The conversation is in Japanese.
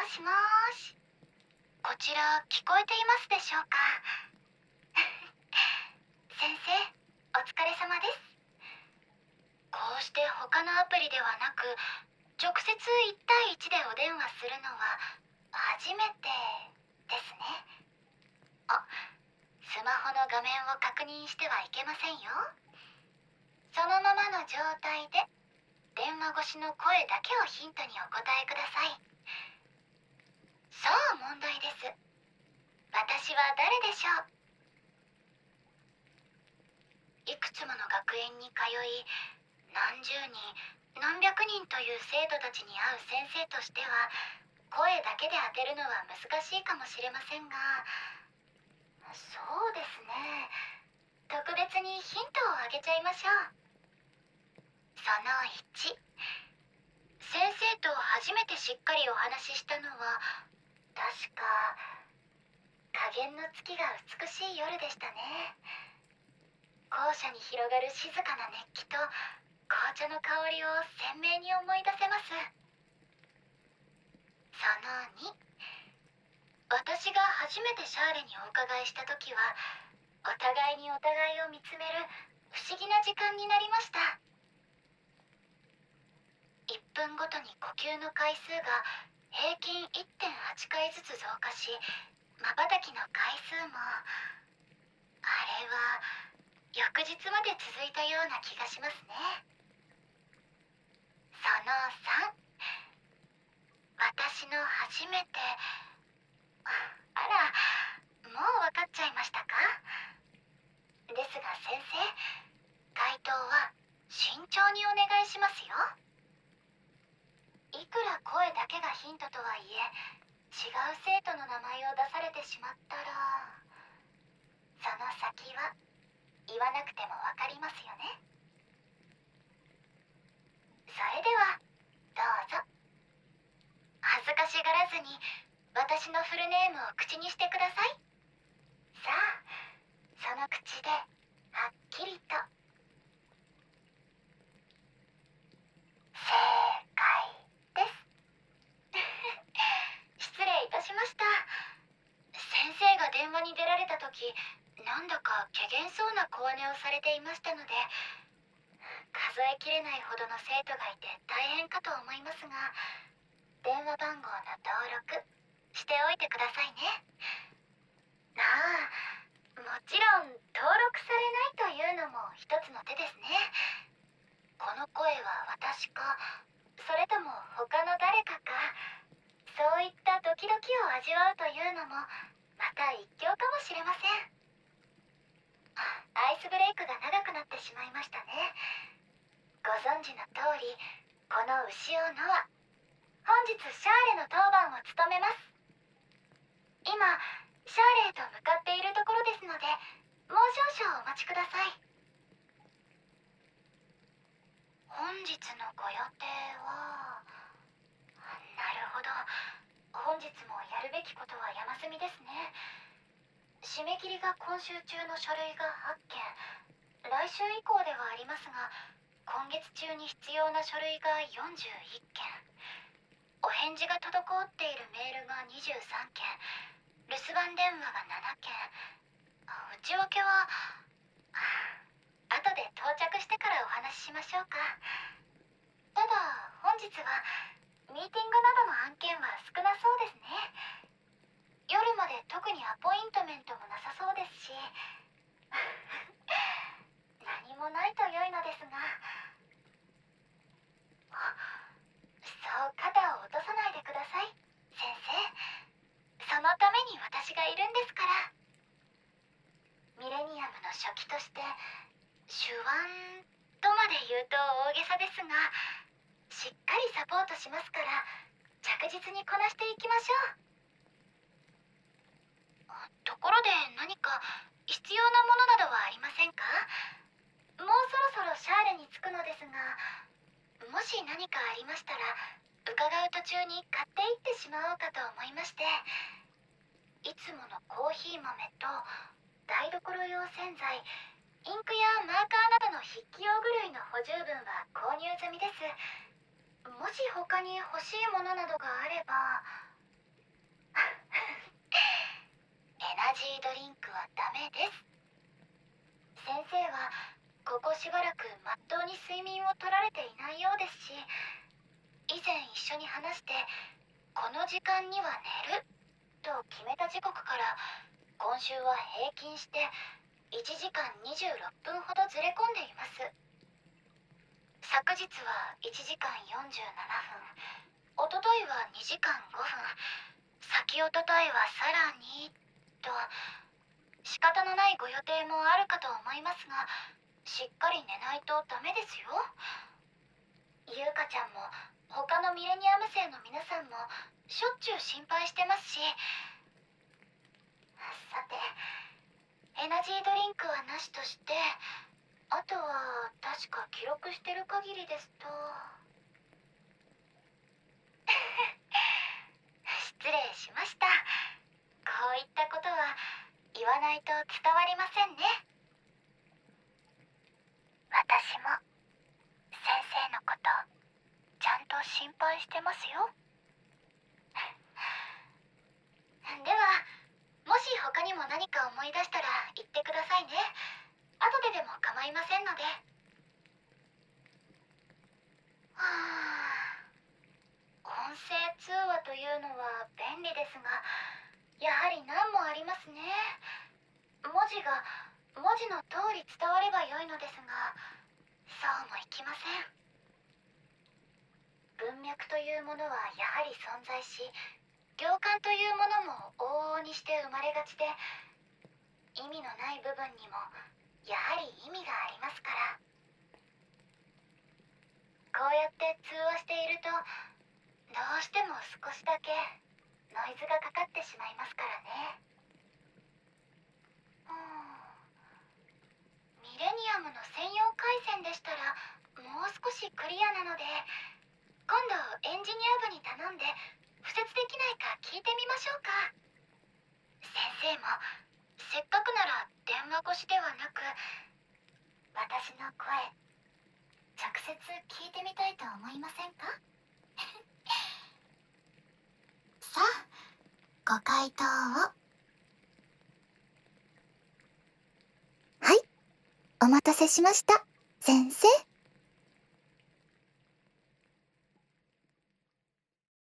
しもーし。こちら聞こえていますでしょうか？先生、お疲れ様です。こうして他のアプリではなく、直接1対1でお電話するのは初めてですね。あ、スマホの画面を確認してはいけませんよ。そのままの状態で電話越しの声だけをヒントにお答えください。さあ問題です。私は誰でしょう？いくつもの学園に通い、何十人何百人という生徒たちに会う先生としては、声だけで当てるのは難しいかもしれませんが、そうですね、特別にヒントをあげちゃいましょう。その1、先生と初めてしっかりお話ししたのは確か下弦の月が美しい夜でしたね。校舎に広がる静かな熱気と紅茶の香りを鮮明に思い出せます。その2、私が初めてシャーレにお伺いした時は、お互いにお互いを見つめる不思議な時間になりました。1分ごとに呼吸の回数が平均 1.8 回ずつ増加し、瞬きの回数も、あれは翌日まで続いたような気がしますね。その3、私の初めて、あら、もう分かっちゃいましたか？ですが先生、回答は慎重にお願いしますよ。いくら声だけがヒントとはいえ、違う生徒の名前を出されてしまったら、その先は言わなくても分かりますよね。それではどうぞ。恥ずかしがらずに私のフルネームを口にしてください。さあ、その口ではっきりと。正解です。失礼いたしました。先生が電話に出られた時、なんだか怪げそうな小姉をされていましたので、数えきれないほどの生徒がいて大変かと思いますが、電話番号の登録しておいてくださいね。ああ、もちろん登録されないというのも一つの手ですね。この声は私か、それとも他の誰かか、そういったドキドキを味わうというのもまた一興かもしれません。アイスブレイクが長くなってしまいましたね。ご存知の通り、この牛尾ノア、本日シャーレの当番を務めます。今シャーレへと向かっているところですので、もう少々お待ちください。本日のご予定は、なるほど、本日もやるべきことは山積みですね。締め切りが今週中の書類が8件、来週以降ではありますが、今月中に必要な書類が41件、お返事が滞っているメールが23件、留守番電話が7件。内訳は後で到着してからお話ししましょうか。ただ本日はミーティングなどの案件は少なそうですね。夜まで特にアポイントメントもなさそうですし何もないと良いのですが。そう肩を落とさないでください先生。そのために私がいるんですから。ミレニアムの初期として手腕とまで言うと大げさですが、しっかりサポートしますから着実にこなしていきましょう。ところで何か必要なものなどはありませんか？もうそろそろシャーレに着くのですが、もし何かありましたら伺う途中に買っていってしまおうかと思いまして。いつものコーヒー豆と台所用洗剤、インクやマーカーなどの筆記用具類の補充分は購入済みです。もし他に欲しいものなどがあれば。 ジードリンクはダメです。先生はここしばらくまっとうに睡眠を取られていないようですし、以前一緒に話してこの時間には寝ると決めた時刻から今週は平均して1時間26分ほどずれ込んでいます。昨日は1時間47分、おとといは2時間5分、先おとといはさらにと、仕方のないご予定もあるかと思いますが、しっかり寝ないとダメですよ。ゆうかちゃんも他のミレニアム生の皆さんもしょっちゅう心配してますし。さて、エナジードリンクはなしとして、あとは確か記録してる限りですと失礼しました。こういったことは言わないと伝わりませんね。私も先生のことちゃんと心配してますよ。では、もし他にも何か思い出したら言ってくださいね。後ででも構いませんので。はあ、音声通話というのは便利ですが、やはり難もありますね。文字が文字の通り伝わればよいのですが、そうもいきません。文脈というものはやはり存在し、行間というものも往々にして生まれがちで、意味のない部分にもやはり意味がありますから。こうやって通話していると、どうしても少しだけノイズがかかってしまいますからね。ミレニアムの専用回線でしたらもう少しクリアなので、今度エンジニア部に頼んで敷設できないか聞いてみましょうか。先生もせっかくなら電話越しではなく、私の声直接聞いてみたいと思いませんか？さあ、ご回答を。はい、お待たせしました、先生。